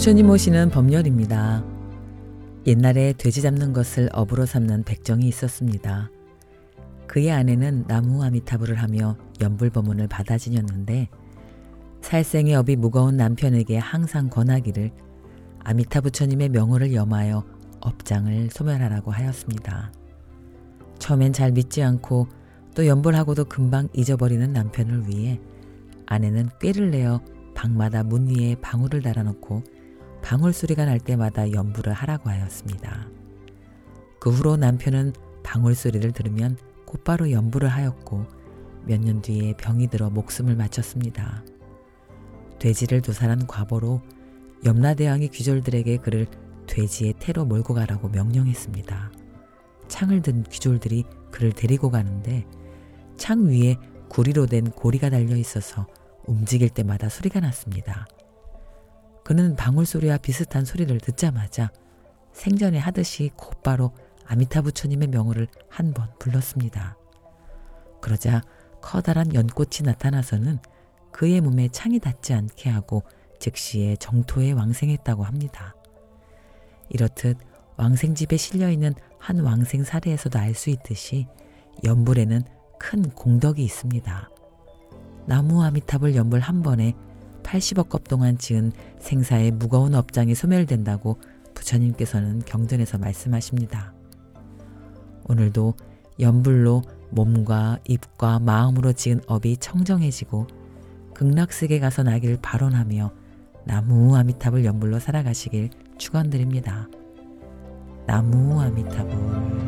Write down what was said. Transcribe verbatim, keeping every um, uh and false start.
부처님 모시는 법렬입니다. 옛날에 돼지 잡는 것을 업으로 삼는 백정이 있었습니다. 그의 아내는 나무 아미타불을 하며 연불법문을 받아 지녔는데 살생의 업이 무거운 남편에게 항상 권하기를 아미타 부처님의 명호를 염하여 업장을 소멸하라고 하였습니다. 처음엔 잘 믿지 않고 또 연불하고도 금방 잊어버리는 남편을 위해 아내는 꾀를 내어 방마다 문 위에 방울을 달아놓고 방울 소리가 날 때마다 연불을 하라고 하였습니다. 그 후로 남편은 방울 소리를 들으면 곧바로 연불을 하였고 몇 년 뒤에 병이 들어 목숨을 마쳤습니다. 돼지를 도살한 과보로 염라대왕이 귀졸들에게 그를 돼지의 태로 몰고 가라고 명령했습니다. 창을 든 귀졸들이 그를 데리고 가는데 창 위에 구리로 된 고리가 달려 있어서 움직일 때마다 소리가 났습니다. 그는 방울 소리와 비슷한 소리를 듣자마자 생전에 하듯이 곧바로 아미타 부처님의 명호를 한 번 불렀습니다. 그러자 커다란 연꽃이 나타나서는 그의 몸에 창이 닿지 않게 하고 즉시에 정토에 왕생했다고 합니다. 이렇듯 왕생집에 실려있는 한 왕생 사례에서도 알 수 있듯이 연불에는 큰 공덕이 있습니다. 나무 아미타불 연불 한 번에 팔십억 겁 동안 지은 생사의 무거운 업장이 소멸된다고 부처님께서는 경전에서 말씀하십니다. 오늘도 연불로 몸과 입과 마음으로 지은 업이 청정해지고 극락세계 가서 나길 발언하며 나무 아미타불 연불로 살아가시길 축원드립니다. 나무 아미타불.